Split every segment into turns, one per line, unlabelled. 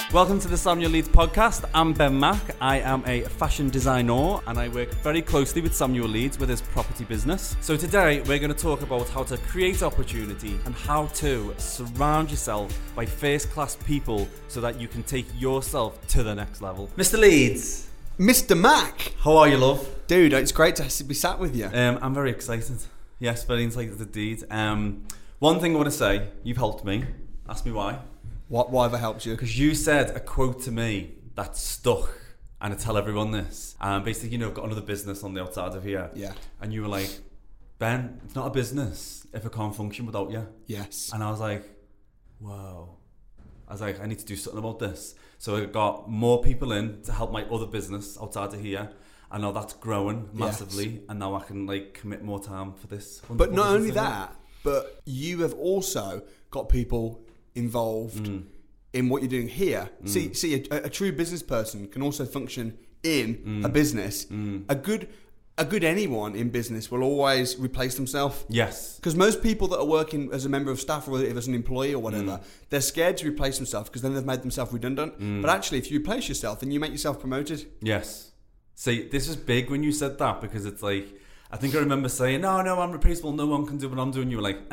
Welcome to the Samuel Leeds podcast. I'm Ben Mack. I am a fashion designer and I work very closely with Samuel Leeds with his property business. So today we're going to talk about how to create opportunity and how to surround yourself by first-class people so that you can take yourself to the next level. Mr. Leeds.
Mr. Mack.
How are you, love?
Dude, it's great to be sat with you.
I'm very excited. Yes, very excited indeed. One thing I want to say, you've helped me. Ask me why.
Why have I helped you?
Because you said a quote to me that stuck, and I tell everyone this. Basically, you know, I've got another business on the outside of here.
Yeah.
And you were like, Ben, it's not a business if it can't function without you.
Yes.
And I was like, whoa. I was like, I need to do something about this. So I got more people in to help my other business outside of here. And now that's growing massively. Yes. And now I can like commit more time for this.
But not only that, but you have also got people involved in what you're doing here. See, a true business person can also function in a business. A good anyone in business will always replace themselves.
Yes.
Because most people that are working as a member of staff or as an employee or whatever, they're scared to replace themselves because then they've made themselves redundant. But actually, if you replace yourself, then you make yourself promoted.
Yes. See, this was big when you said that because it's like, I think I remember saying, no, I'm replaceable. No one can do what I'm doing. You were like,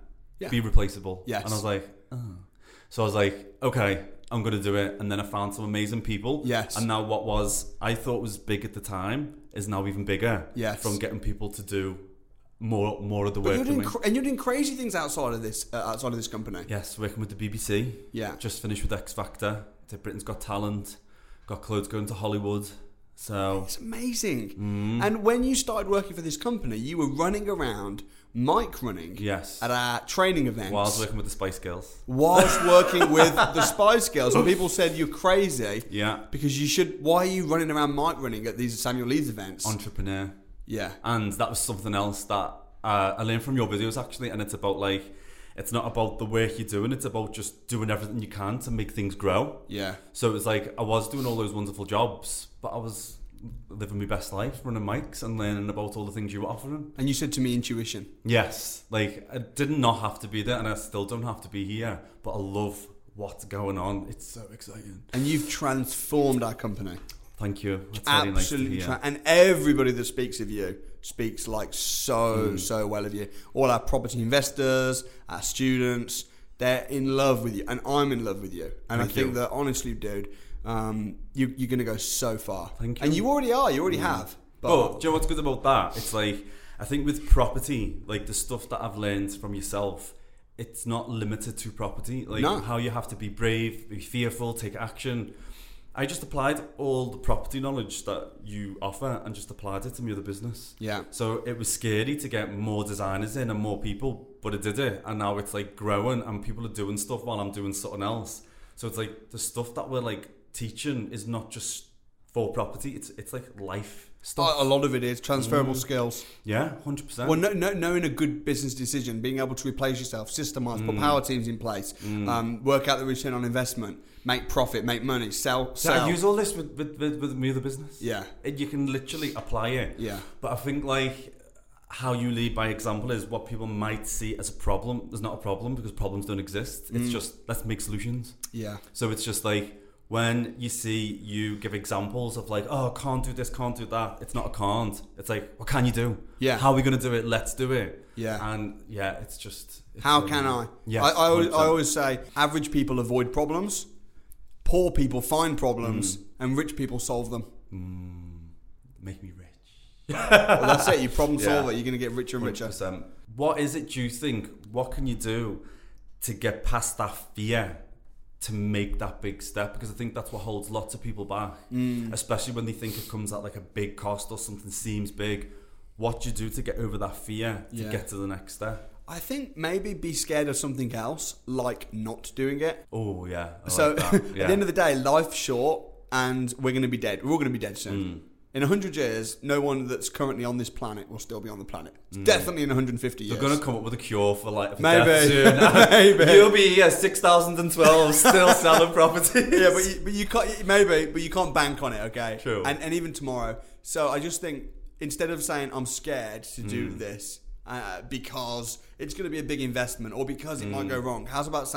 be replaceable.
Yes.
And I was like, oh. So I was like, okay, I'm going to do it. And then I found some amazing people.
Yes.
And now what I thought was big at the time is now even bigger.
Yes.
From getting people to do more of the work.
And you're doing crazy things outside of this company.
Yes, working with the BBC.
Yeah.
Just finished with X Factor. Did Britain's Got Talent. Got clothes going to Hollywood. So
it's amazing. And when you started working for this company, you were running around mic running at our training events.
Whilst working with the Spice Girls.
Whilst working with the Spice Girls. And people said you're crazy.
Yeah.
Because you should. Why are you running around mic running at these Samuel Leeds events?
Entrepreneur.
Yeah.
And that was something else that I learned from your videos actually. And it's about like, it's not about the work you're doing. It's about just doing everything you can to make things grow.
Yeah.
So it was like, I was doing all those wonderful jobs, but I was living my best life, running mics and learning about all the things you were offering.
And you said to me intuition.
Yes. Like, I did not have to be there and I still don't have to be here, but I love what's going on. It's so exciting.
And you've transformed our company.
Thank you. That's
absolutely
very nice to hear.
And everybody that speaks of you speaks like so well of you. All our property investors, our students, they're in love with you, and I'm in love with you. And I think that honestly, dude, you're going to go so far.
Thank you.
And you already are. You already have.
But do you know what's good about that? It's like, I think with property, like the stuff that I've learned from yourself, it's not limited to property. Like how you have to be brave, be fearful, take action. I just applied all the property knowledge that you offer and just applied it to my other business.
Yeah.
So it was scary to get more designers in and more people, but I did it. And now it's like growing and people are doing stuff while I'm doing something else. So it's like the stuff that we're like teaching is not just for property. It's like life stuff.
A lot of it is transferable skills.
Yeah, 100%.
Well, knowing a good business decision, being able to replace yourself, systemize, put power teams in place, work out the return on investment, make profit, make money, sell.
I use all this with my other business.
Yeah.
You can literally apply it.
Yeah.
But I think like how you lead by example is what people might see as a problem. There's not a problem because problems don't exist. It's just, let's make solutions.
Yeah.
So it's just like, when you see you give examples of like, oh, can't do this, can't do that. It's not a can't. It's like, what can you do?
Yeah.
How are we going to do it? Let's do it.
Yeah.
And it's just...
How can I?
Yes,
I always say, average people avoid problems, poor people find problems, and rich people solve them.
Make me rich.
Well, that's it. You problem solver. You're going to get richer and richer.
100%. What is it, do you think, what can you do to get past that fear to make that big step? Because I think that's what holds lots of people back, especially when they think it comes at like a big cost or something seems big. What do you do to get over that fear to get to the next step?
I think maybe be scared of something else, like not doing it.
Oh yeah.
So
like
at the end of the day, life's short, and we're going to be dead. We're all going to be dead soon. In 100 years, no one that's currently on this planet will still be on the planet. Definitely in 150 years.
They're going to come up with a cure for like
maybe.
Death soon.
Maybe.
You'll be 6012 still selling properties.
Yeah, but you can't. Maybe, but you can't bank on it. Okay.
True.
And even tomorrow. So I just think instead of saying I'm scared to do this because it's going to be a big investment or because it might go wrong, how's about saying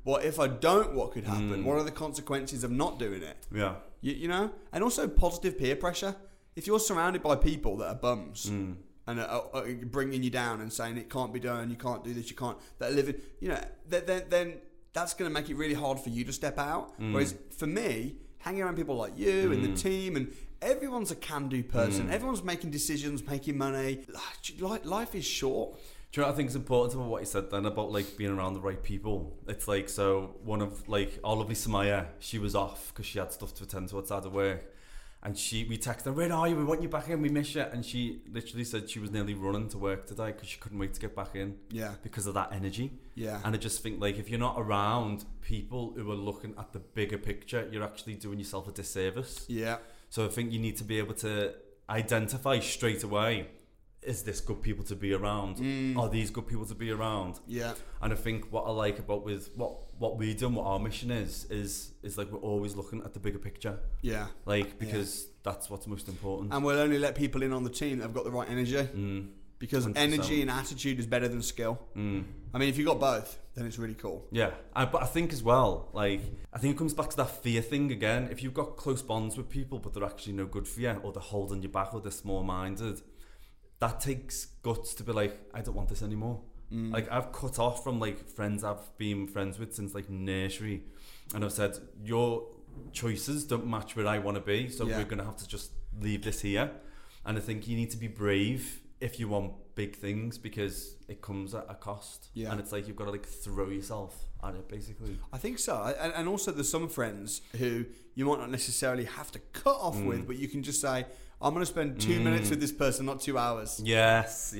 what if I don't, what could happen? What are the consequences of not doing it?
Yeah.
You know? And also positive peer pressure. If you're surrounded by people that are bums and are bringing you down and saying it can't be done, you can't do this, you can't, that are living, you know, then that's going to make it really hard for you to step out. Whereas for me, hanging around people like you and the team, and everyone's a can-do person. Everyone's making decisions, making money. Life is short.
Do you know what I think is important about what you said then about like being around the right people? It's like, so one of like our lovely Samaya, she was off because she had stuff to attend to outside of work, and we texted her, where are you? We want you back in. We miss you. And she literally said she was nearly running to work today because she couldn't wait to get back in.
Yeah.
Because of that energy.
Yeah.
And I just think like if you're not around people who are looking at the bigger picture, you're actually doing yourself a disservice.
Yeah.
So I think you need to be able to identify straight away, is this good people to be around? Are these good people to be around?
Yeah.
And I think what I like about with what we do and what our mission is like we're always looking at the bigger picture.
Yeah.
Like, because that's what's most important.
And we'll only let people in on the team that have got the right energy. Because
100%.
energy and attitude is better than skill. I mean, if you've got both, then it's really cool.
Yeah. But I think as well, like, I think it comes back to that fear thing again. If you've got close bonds with people, but they're actually no good for you, or they're holding you back, or they're small-minded, that takes guts to be like, I don't want this anymore. Like, I've cut off from like friends I've been friends with since like nursery, and I've said, your choices don't match where I want to be, so we're going to have to just leave this here. And I think you need to be brave if you want big things, because it comes at a cost. And it's like you've got to like throw yourself at it, basically.
I think so. And also there's some friends who you might not necessarily have to cut off with, but you can just say, I'm going to spend 2 minutes with this person, not 2 hours.
Yes.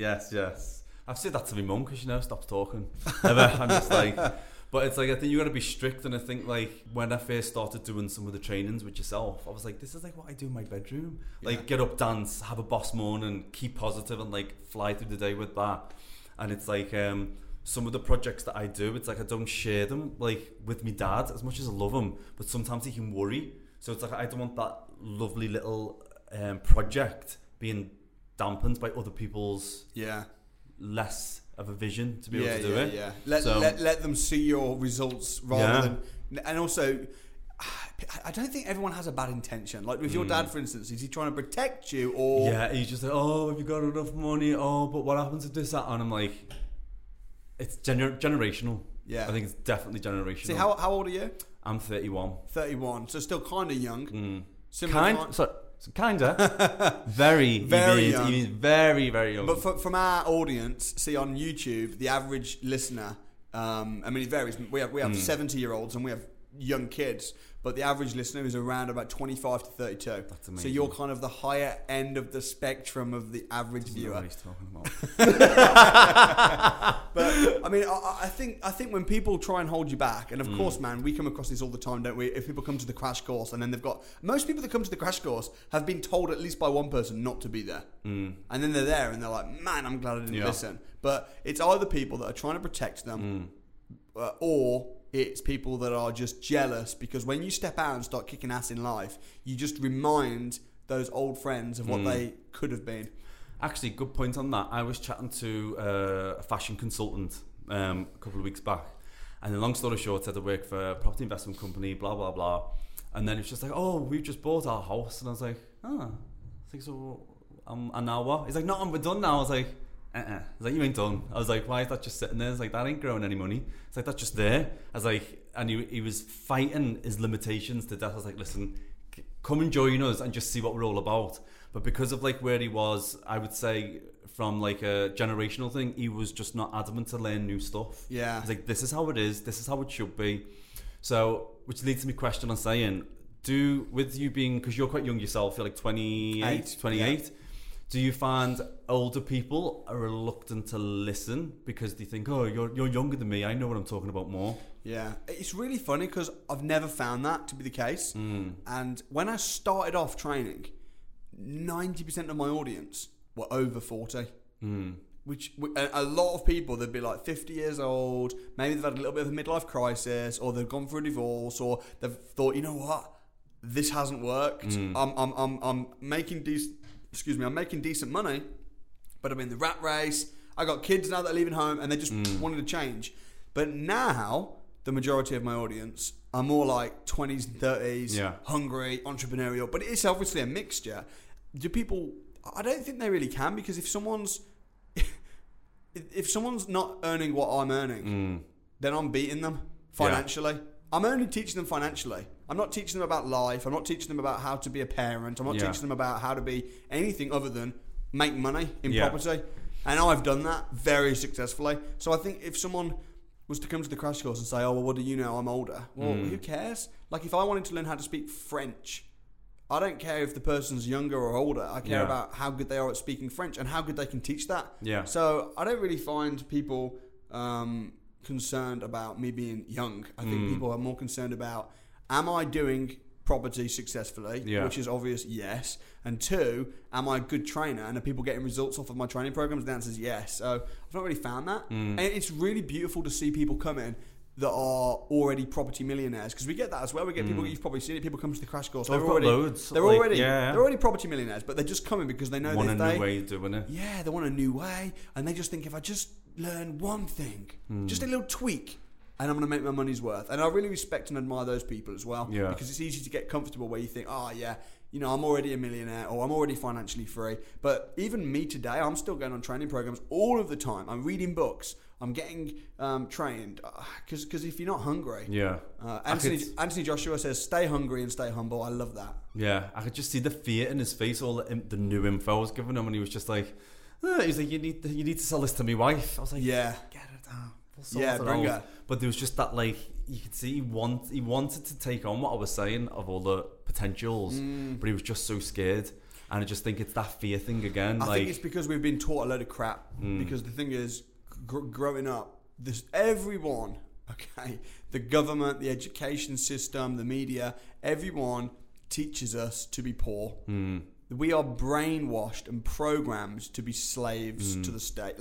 I've said that to my mum because she never stops talking. I'm just like, but it's like, I think you got to be strict. And I think like when I first started doing some of the trainings with yourself, I was like, this is like what I do in my bedroom. Like get up, dance, have a boss morning, keep positive, and like fly through the day with that. And it's like some of the projects that I do, it's like I don't share them like with my dad as much as I love him, but sometimes he can worry. So it's like I don't want that lovely little project being dampened by other people's less of a vision to be able to do it.
Yeah. Let them see your results rather than. And also, I don't think everyone has a bad intention. Like with your dad, for instance, is he trying to protect you, or
he's just like, oh, have you got enough money? Oh, but what happens if this, that? And I'm like, it's generational. Yeah, I think it's definitely generational.
See, how old are you?
I'm 31.
31, so still kind of young.
Kinda. Very young. Very, very young.
But from our audience, see on YouTube, the average listener, I mean it varies. We have 70-year-olds and we have young kids, but the average listener is around about 25 to 32.
That's amazing.
So you're kind of the higher end of the spectrum of the average viewer.
What he's talking about.
But I mean, I think when people try and hold you back, and of course, man, we come across this all the time, don't we? If people come to the crash course and then most people that come to the crash course have been told at least by one person not to be there, and then they're there and they're like, man, I'm glad I didn't listen. But it's either people that are trying to protect them, or it's people that are just jealous, because when you step out and start kicking ass in life, you just remind those old friends of what they could have been.
Actually, good point on that. I was chatting to a fashion consultant a couple of weeks back, and the long story short, said I work for a property investment company, blah, blah, blah. And then it's just like, oh, we've just bought our house. And I was like, I think so. And now what? He's like, no, we're done now. I was like, I was like, you ain't done. I was like, why is that just sitting there? I was like, that ain't growing any money. It's like, that's just there. I was like, and he was fighting his limitations to death. I was like, listen, come and join us and just see what we're all about. But because of like where he was, I would say from like a generational thing, he was just not adamant to learn new stuff.
Yeah.
He's like, this is how it is. This is how it should be. So, which leads to me question on saying, with you being, because you're quite young yourself, you're like 28. Yeah. Do you find older people are reluctant to listen because they think, oh, you're younger than me, I know what I'm talking about more?
Yeah, it's really funny because I've never found that to be the case. And when I started off training, 90% of my audience were over 40. Which a lot of people, they'd be like 50 years old, maybe they've had a little bit of a midlife crisis, or they've gone through a divorce, or they've thought, you know what, this hasn't worked. I'm making decent money, but I'm in the rat race. I got kids now that are leaving home, and they just wanted to change. But now the majority of my audience are more like 20s and 30s, hungry, entrepreneurial. But it's obviously a mixture. Do people... I don't think they really can, because if someone's not earning what I'm earning, then I'm beating them financially. I'm only teaching them financially. I'm not teaching them about life. I'm not teaching them about how to be a parent. I'm not teaching them about how to be anything other than make money in property. And I've done that very successfully. So I think if someone was to come to the crash course and say, oh, well, what do you know? I'm older. Well, who cares? Like, if I wanted to learn how to speak French, I don't care if the person's younger or older. I care about how good they are at speaking French and how good they can teach that. Yeah. So I don't really find people concerned about me being young. I think people are more concerned about, am I doing property successfully? Which is obvious, yes. And 2, am I a good trainer? And are people getting results off of my training programs? The answer is yes. So I've not really found that. And it's really beautiful to see people come in that are already property millionaires, because we get that as well. We get people, you've probably seen it, people come to the crash course, they're already property millionaires, but they're just coming because they know
they want a new way of doing it.
Yeah, they want a new way, and they just think, if I just learn one thing, just a little tweak, and I'm going to make my money's worth. And I really respect and admire those people as well, because it's easy to get comfortable where you think, I'm already a millionaire, or I'm already financially free. But even me today, I'm still going on training programs all of the time. I'm reading books. I'm getting trained, because if you're not hungry, Anthony Joshua says, "Stay hungry and stay humble." I love that.
Yeah, I could just see the fear in his face, all the new info I was giving him, and he was just like, he's like, "You need to sell this to my wife." I was like, "Yeah, get it down, bring it." But there was just that, like, you could see he wanted to take on what I was saying of all the potentials, but he was just so scared. And I just think it's that fear thing again.
I think it's because we've been taught a load of crap. Because the thing is, growing up, everyone, the government, the education system, the media, everyone teaches us to be poor. We are brainwashed and programmed to be slaves to the state.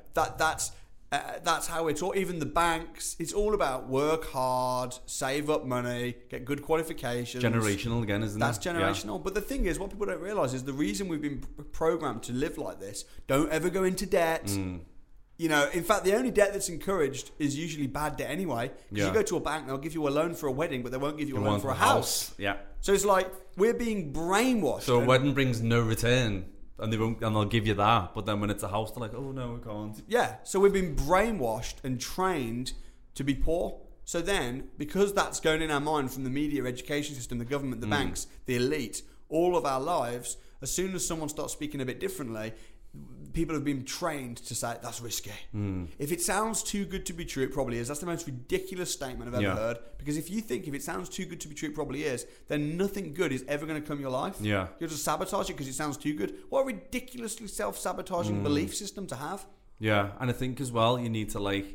That's how it's all. Even the banks, it's all about work hard, save up money, get good qualifications.
Generational again, isn't it?
That's generational. But the thing is, what people don't realise is the reason we've been programmed to live like this. Don't ever go into debt. You know, in fact, the only debt that's encouraged is usually bad debt anyway. Because you go to a bank, they'll give you a loan for a wedding, but they won't give you a loan for a house.
Yeah.
So it's like we're being brainwashed.
So a wedding brings no return, and they'll give you that. But then when it's a house, they're like, oh no, we can't.
Yeah. So we've been brainwashed and trained to be poor. So then, because that's going in our mind from the media, education system, the government, the banks, the elite, all of our lives, as soon as someone starts speaking a bit differently, people have been trained to say that's risky. If it sounds too good to be true, it probably is. That's the most ridiculous statement I've ever heard. Because if you think if it sounds too good to be true, it probably is, then nothing good is ever going to come in your life. You'll just sabotage it because it sounds too good. What a ridiculously self-sabotaging belief system to have.
Yeah, and I think as well, you need to, like,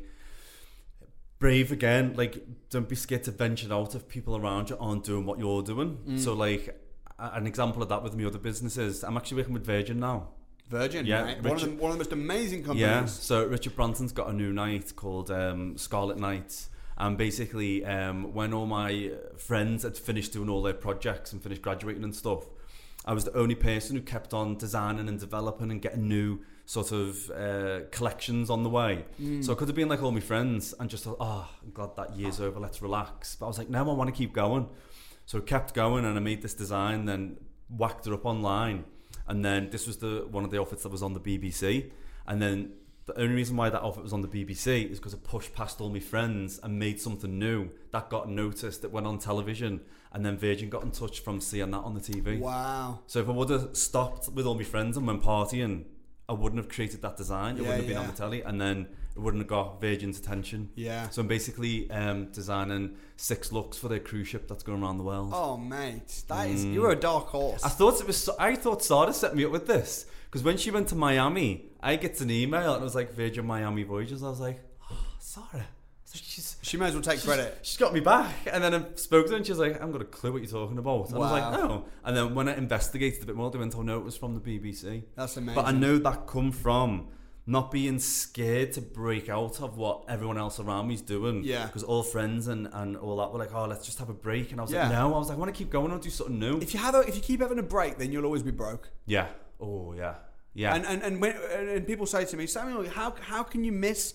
brave again. Like, don't be scared to venture out if people around you aren't doing what you're doing. So, like, an example of that with my other businesses, I'm actually working with Virgin now.
Virgin, right? One of the most amazing companies.
Yeah, so Richard Branson's got a new night called Scarlet Night. And basically, when all my friends had finished doing all their projects and finished graduating and stuff, I was the only person who kept on designing and developing and getting new sort of collections on the way. So I could have been like all my friends and just thought, I'm glad that year's over, let's relax. But I was like, no, I want to keep going. So I kept going, and I made this design, then whacked it up online. And then this was one of the outfits that was on the BBC. And then the only reason why that outfit was on the BBC is because I pushed past all my friends and made something new that got noticed, that went on television, and then Virgin got in touch from seeing that on the TV.
Wow.
So if I would have stopped with all my friends and went partying, I wouldn't have created that design. It wouldn't have been on the telly, and then it wouldn't have got Virgin's attention. Yeah. So I'm basically designing 6 looks for their cruise ship that's going around the world.
Oh, mate, that is, you're a dark horse.
I thought Sarah set me up with this, because when she went to Miami, I get an email and it was like Virgin Miami Voyages. I was like, Sarah.
She may as well take credit.
She's got me back. And then I spoke to her and she was like, I haven't got a clue what you're talking about. And I was like, no. And then when I investigated a bit more, they went, oh no, it was from the BBC.
That's amazing.
But I know that come from not being scared to break out of what everyone else around me's doing. Yeah. Because all friends and all that were like, oh, let's just have a break. And I was like, no. I was like, I want to keep going. I want to do something new.
If you keep having a break, then you'll always be broke.
Yeah. Oh, yeah. Yeah.
And people say to me, Samuel, how can you miss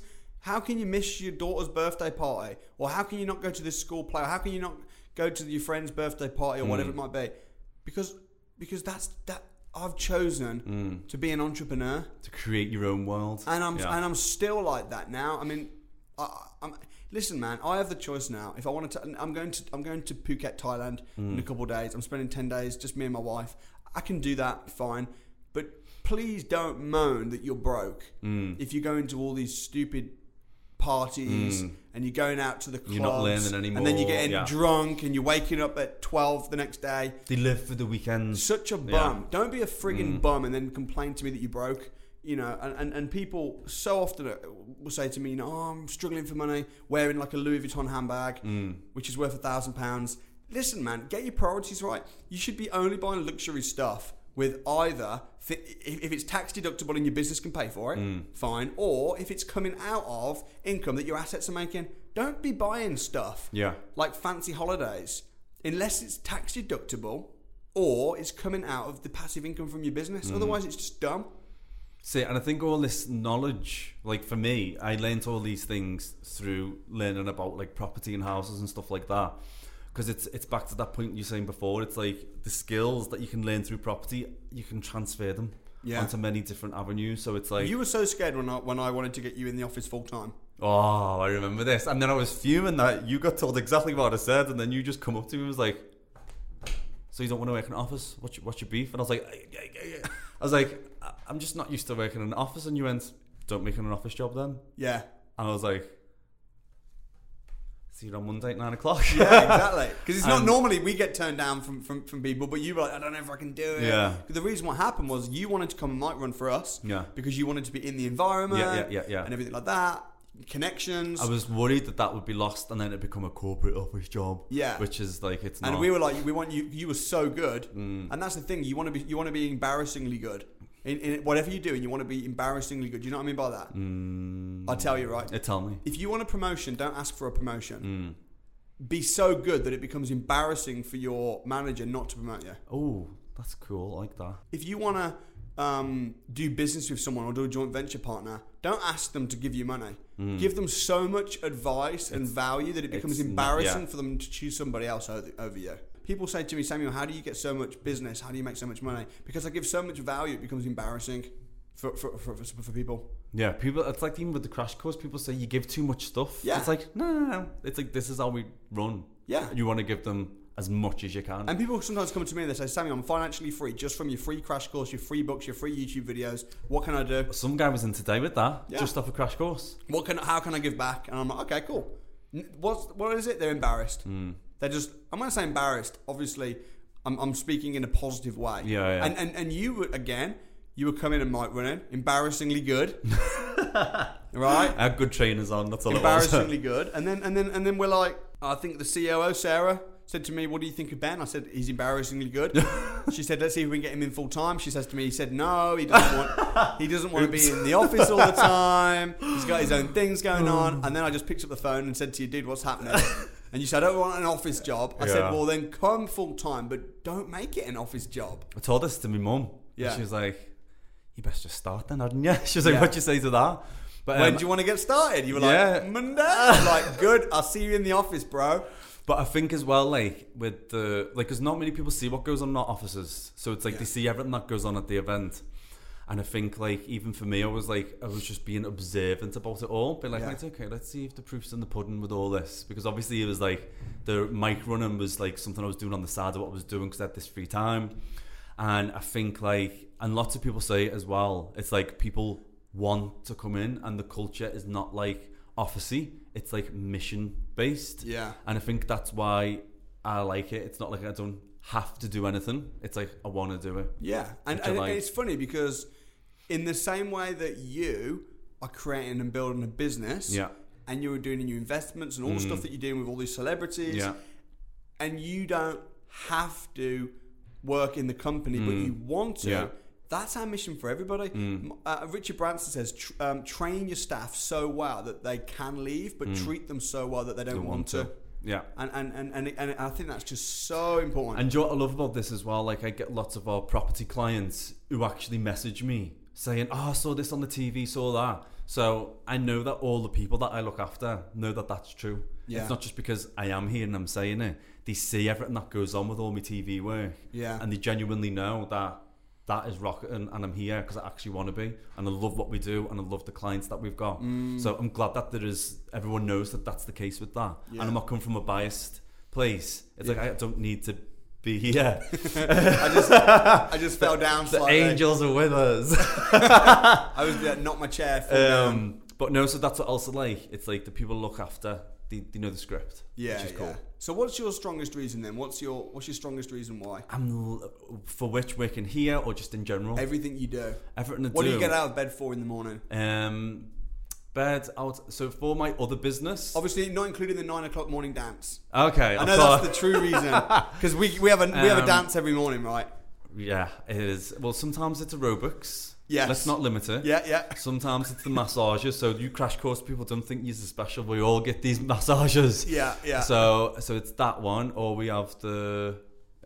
How can you miss your daughter's birthday party? Or how can you not go to this school play? Or how can you not go to your friend's birthday party or whatever it might be? Because that's I've chosen to be an entrepreneur,
to create your own world,
and I'm still like that now. I mean, listen, man, I have the choice now. If I wanted to, I'm going to Phuket, Thailand in a couple of days. I'm spending 10 days, just me and my wife. I can do that, fine. But please don't moan that you're broke if you go into all these stupid parties and you're going out to the clubs.
You're not learning anymore.
And then you're getting drunk and you're waking up at 12 the next day.
They live for the weekends.
Such a bum. Yeah. Don't be a friggin' bum and then complain to me that you're broke. You know, and people so often will say to me, you know, oh, I'm struggling for money, wearing like a Louis Vuitton handbag, which is worth £1,000. Listen, man, get your priorities right. You should be only buying luxury stuff with either, if it's tax deductible and your business can pay for it, fine. Or if it's coming out of income that your assets are making, don't be buying stuff like fancy holidays unless it's tax deductible or it's coming out of the passive income from your business. Otherwise, it's just dumb.
See, and I think all this knowledge, like for me, I learned all these things through learning about like property and houses and stuff like that. Because it's back to that point you were saying before. It's like the skills that you can learn through property, you can transfer them onto many different avenues. So it's like,
you were so scared when I wanted to get you in the office full time.
Oh, I remember this. And then I was fuming that you got told exactly what I said, and then you just come up to me and was like, "So you don't want to work in an office? What's your beef?" And I was like, I'm just not used to working in an office. And you went, "Don't make it an office job then."
Yeah.
And I was like, see you on Monday at 9 o'clock.
Yeah, exactly. Because it's not normally we get turned down from people, but you were like, I don't know if I can do it.
Yeah.
The reason what happened was you wanted to come and mic run for us. Yeah. Because you wanted to be in the environment.
Yeah.
And everything like that. Connections.
I was worried that would be lost and then it'd become a corporate office job. Yeah. Which is like, it's not.
And we were like, we want you. You were so good. And that's the thing. You want to be embarrassingly good. In whatever you do, and you want to be embarrassingly good. Do you know what I mean by that? I'll tell you, right?
Tell me.
If you want a promotion, don't ask for a promotion. Be so good that it becomes embarrassing for your manager not to promote you.
Oh, that's cool. I like that.
If you want to do business with someone or do a joint venture partner, don't ask them to give you money. Give them so much advice and value that it becomes embarrassing for them to choose somebody else over you. People say to me, Samuel, how do you get so much business? How do you make so much money? Because I give so much value, it becomes embarrassing for people.
Yeah, people. It's like even with the crash course, people say you give too much stuff. Yeah. It's like, no. It's like, this is how we run. Yeah. You want to give them as much as you can.
And people sometimes come to me and they say, Samuel, I'm financially free just from your free crash course, your free books, your free YouTube videos. What can I do?
Some guy was in today with that, just off a crash course.
How can I give back? And I'm like, okay, cool. What is it? They're embarrassed. They're just, I'm going to say embarrassed. Obviously, I'm speaking in a positive way.
Yeah.
And you were, again, you were coming and mic running, embarrassingly good. Right?
I had good trainers on, that's all
embarrassingly good. And then we're like, I think the COO, Sarah, said to me, what do you think of Ben? I said, he's embarrassingly good. She said, let's see if we can get him in full time. She says to me, he said, no, he doesn't want to be in the office all the time. He's got his own things going on. And then I just picked up the phone and said to you, dude, what's happening? And you said, I don't want an office job. I said, well, then come full time, but don't make it an office job.
I told this to my mum. Yeah. She was like, you best just start then, hadn't you? She was like, what'd you say to that?
But when do you want to get started? You were like, Monday? I'm like, good, I'll see you in the office, bro.
But I think as well, like, with the, like, because not many people see what goes on in our offices. So it's like they see everything that goes on at the event. And I think, like, even for me, I was just being observant about it all. But, like, it's okay, let's see if the proof's in the pudding with all this. Because obviously it was, like, the mic running was, like, something I was doing on the side of what I was doing because I had this free time. And I think, like, and lots of people say it as well, it's like people want to come in and the culture is not, like, officey. It's, like, mission-based. Yeah. And I think that's why I like it. It's not like I don't have to do anything. It's like I want to do it.
Yeah. And it's funny because in the same way that you are creating and building a business and you were doing new investments and all the stuff that you're doing with all these celebrities and you don't have to work in the company but you want to, that's our mission for everybody. Richard Branson says train your staff so well that they can leave but treat them so well that they don't want to.
Yeah,
and I think that's just so important.
And do you know what I love about this as well? Like, I get lots of our property clients who actually message me saying, "Oh, I saw this on the TV, saw that." So I know that all the people that I look after know that that's true.
Yeah.
It's not just because I am here and I'm saying it. They see everything that goes on with all my TV work, and they genuinely know that is rocketing, and I'm here because I actually want to be, and I love what we do, and I love the clients that we've got. So I'm glad that everyone knows that that's the case with that, and I'm not coming from a biased place. It's like I don't need to be here.
I just fell down slightly.
The angels are with us.
I was knocked my chair full down.
But no, so that's what also like. It's like the people look after. They know the script.
Yeah,
which is cool.
So what's your strongest reason then? What's your strongest reason why?
For which, working here or just in general?
Everything you do.
Everything I do.
What do you get out of bed for in the morning?
Bed out. So for my other business,
obviously not including the 9 o'clock morning dance.
Okay,
I know that's the true reason, because we have a dance every morning, right?
Yeah, it is. Well, sometimes it's aerobics.
Yes.
Let's not limit it.
Yeah.
Sometimes it's the massages. So you crash course people don't think you're special. We all get these massages.
Yeah.
So it's that one, or we have the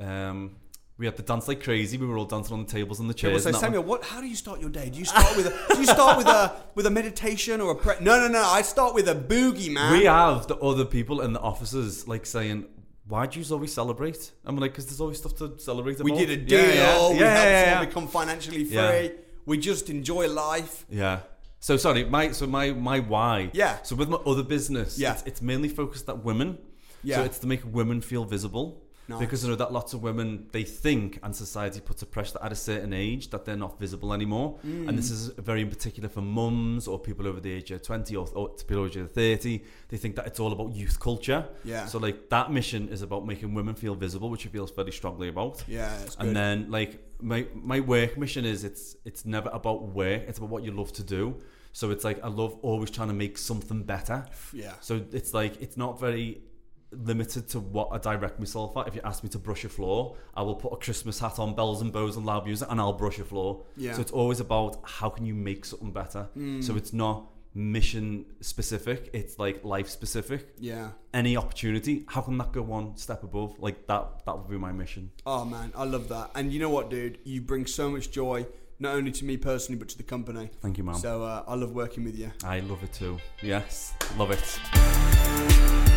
dance like crazy. We were all dancing on the tables and the chairs.
So Samuel, how do you start your day? Do you start with a meditation or a No. I start with a boogie, man.
We have the other people in the offices like saying, "Why do you always celebrate?" I'm like, because there's always stuff to celebrate about.
We did a deal. We helped someone become financially free. Yeah. We just enjoy life.
Yeah. So sorry, my why.
Yeah.
So with my other business, it's mainly focused at women. Yeah. So it's to make women feel visible. Nice. Because I know that lots of women, they think, and society puts a pressure that at a certain age that they're not visible anymore. And this is very in particular for mums or people over the age of 20 or people over the age of 30. They think that it's all about youth culture.
Yeah.
So like that mission is about making women feel visible, which I feel very strongly about.
Yeah, that's good.
And then like my work mission is it's never about work, it's about what you love to do. So it's like I love always trying to make something better.
Yeah.
So it's like it's not very limited to what I direct myself at. If you ask me to brush a floor, I will put a Christmas hat on, bells and bows and loud music, and I'll brush a floor.
Yeah.
So it's always about how can you make something better. So it's not mission specific, it's like life specific.
Yeah.
Any opportunity, how can that go one step above? Like that would be my mission.
Oh man, I love that. And you know what, dude? You bring so much joy, not only to me personally, but to the company.
Thank you, man.
So I love working with you.
I love it too. Yes, love it.